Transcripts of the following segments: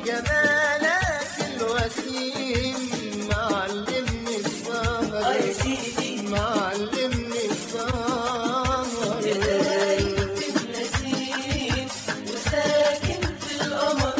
جمالك الوسيم معلمني السهر يا سيدي معلمني السهر يا دايب في النسيم وساكن في القمر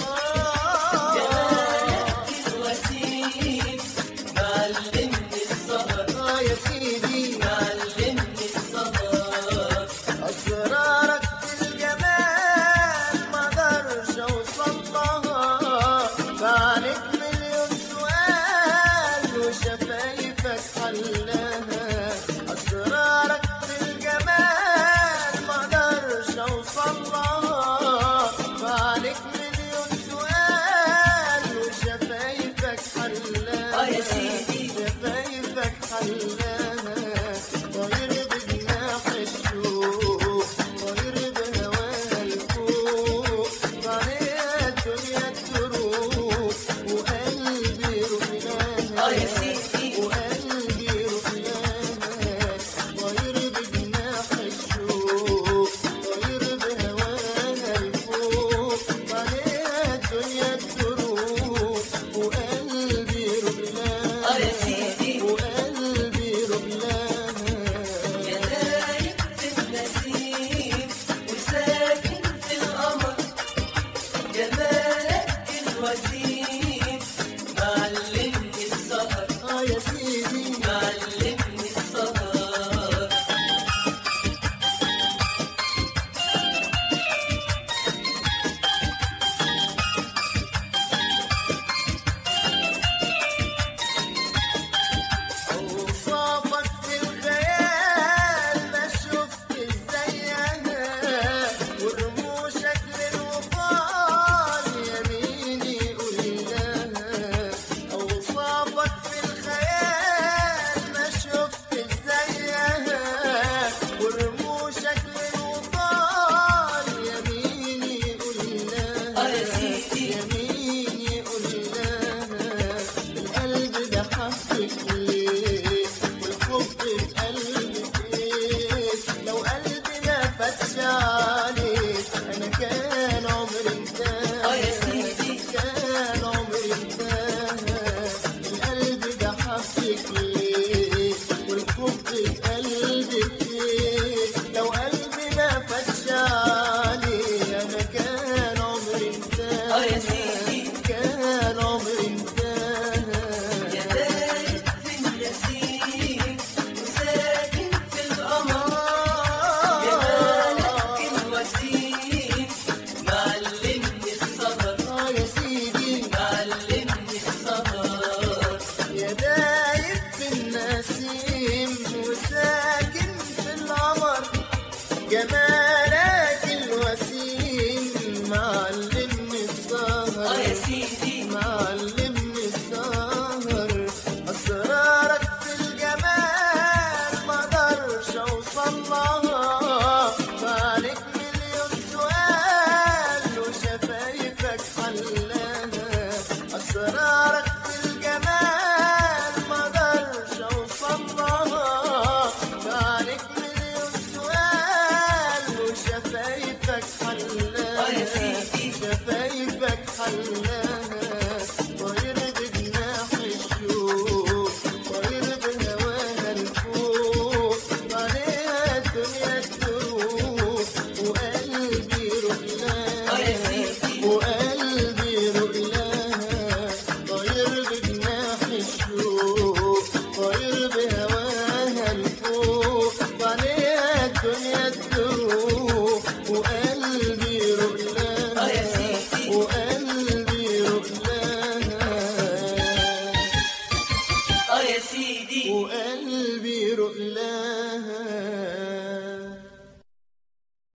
جمالك الوسيم معلمني السهر يا سيدي معلمني السهر أسرارك في الجمال ما اقدرش اوصل لها بعليك مليون سؤال وشفايفك حلها أسرارك في الجمال ما اقدرش اوصل لها بعليك مليون سؤال وشفايفك حلها يا سيدي شفايفك حلها طاير بجناح الشوق طاير بهواها الفوق طريقة الدنيا تروح وقلبي روح لها يا سيدي وقلبي روح لها طاير بجناح الشوق طاير بهواها الفوق طريقة الدنيا تروح وقلبي روح لها يا سيدي وقلبي روح لها يا دايب في النسيم وساكن في القمر جمالك الوسيم معلمني السهر يا سيدي معلمني السهر أوصافك في الخيال ما شفت زيها ورموشك للوقار يميني قول لها أوصافك في الخيال ما شفت زيها ورموشك للوقار يميني قول لها يا سيدي يميني قول لها القلب ده حبك ليه والحب في قلبك ايه لو قلبي ما فتش عليك انا كان عمري انتهى يا سيدي كان عمري انتهى القلب ده حبك ليه والحب في قلبك ايه لو قلبي ما فتش عليه انا كان عمري انتهى يا سيدي كان عمري انتهى يا دايب في النسيم وساكن في القمر جمالك الوسيم معلمني السهر يا سيدي معلمني السهر يا دايب في النسيم وساكن في القمر جمالك الوسيم معلمني السهر يا سيدي معلمني السهر أسرارك في الجمال ما اقدرش اوصل لها فعليك مليون سؤال وشفايفك حلها أسرارك في الجمال ما اقدرش اوصل لها فعليك مليون سؤال وشفايفك حلها يا سيدي شفايفك حلها